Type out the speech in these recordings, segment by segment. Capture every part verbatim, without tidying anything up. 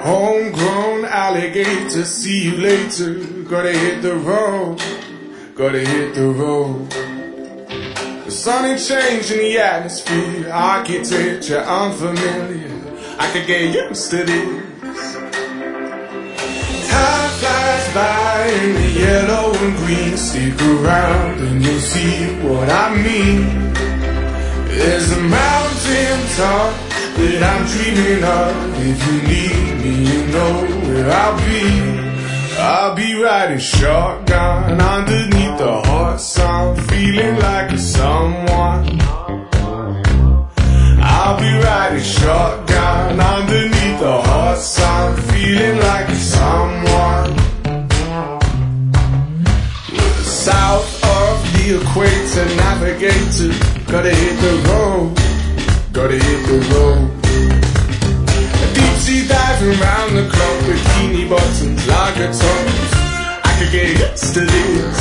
Homegrown alligator, see you later. Gotta hit the road, gotta hit the road. The sun ain't changing the atmosphere, architecture unfamiliar. I could get used to this. Time flies by in the yellow and green. Stick around and you'll see what I mean. There's a mountain top that I'm dreaming of. If you need me, you know where I'll be. I'll be riding shotgun underneath the hot sun, feeling like a someone. I'll be riding shotgun underneath the hot sun, feeling like a someone. South of the equator, navigator, gotta hit the road, gotta hit the road. Deep sea diving round the clock, bikini bottoms, lager tops. I could get used to this.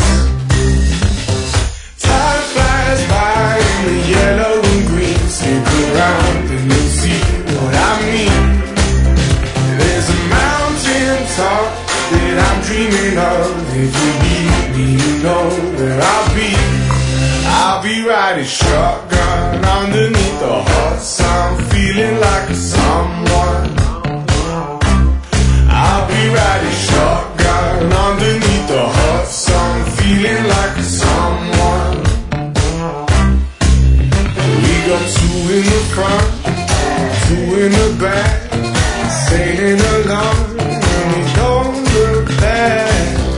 Time flies by in the yellow and green. Stick around and you'll see what I mean. There's a mountain top that I'm dreaming of. If you need me, you know where I'll be. I'll be riding shotgun underneath the hot sun, feeling like a someone. I'll be riding shotgun underneath the hot sun, feeling like a someone. We got two in the front, two in the back, singing along, and we don't look back.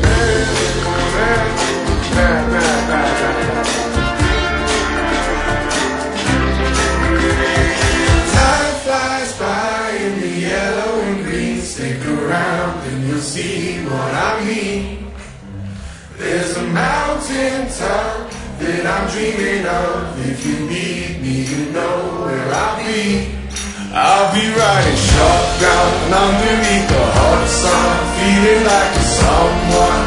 Stick around and you'll see what I mean. There's a mountain top that I'm dreaming of. If you need me, you know where I'll be. I'll be riding shotgun underneath the hot sun, feeling like a someone.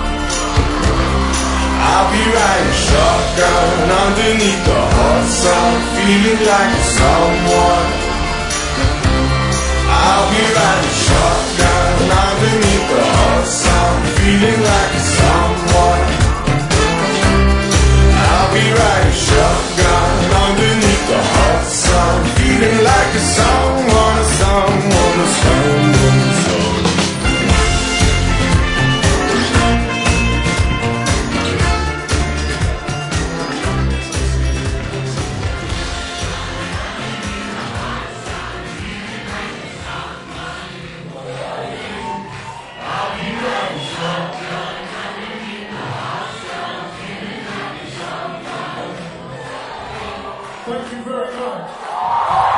I'll be riding shotgun underneath the hot sun, feeling like a someone. I'll be riding shotgun underneath the hot sun, feeling like a someone. I'll be riding shotgun underneath the hot sun, feeling like a someone, a someone, a someone, a someone. Thank you very much.